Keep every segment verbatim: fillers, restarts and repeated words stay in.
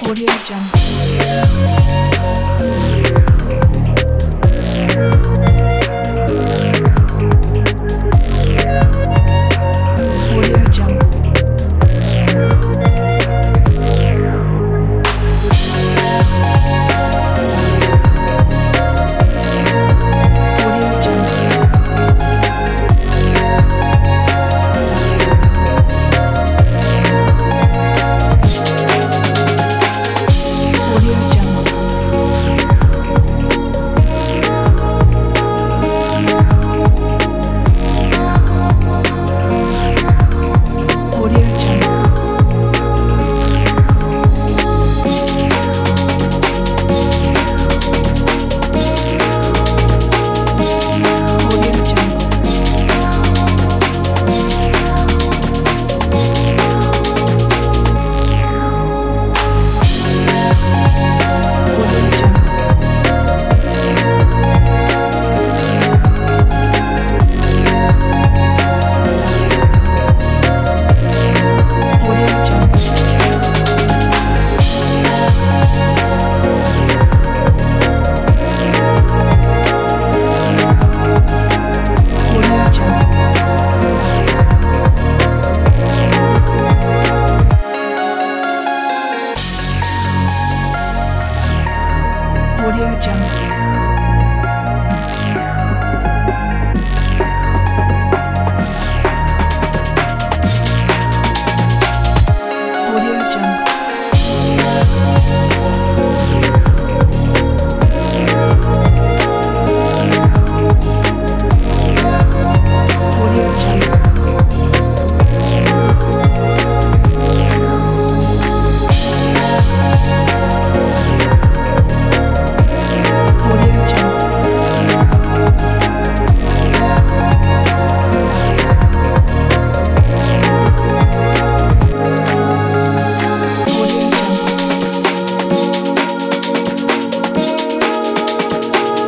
Audio Jungle. Audio Jungle. Audio Jungle. Audio Jungle. Audio Jungle. Audio Jungle. Audio Jungle. Audio Jungle. Audio Jungle. Audio Jungle. Audio Jungle. Audio Jungle. Audio Jungle. Audio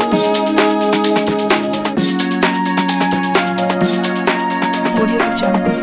Jungle. Audio Jungle.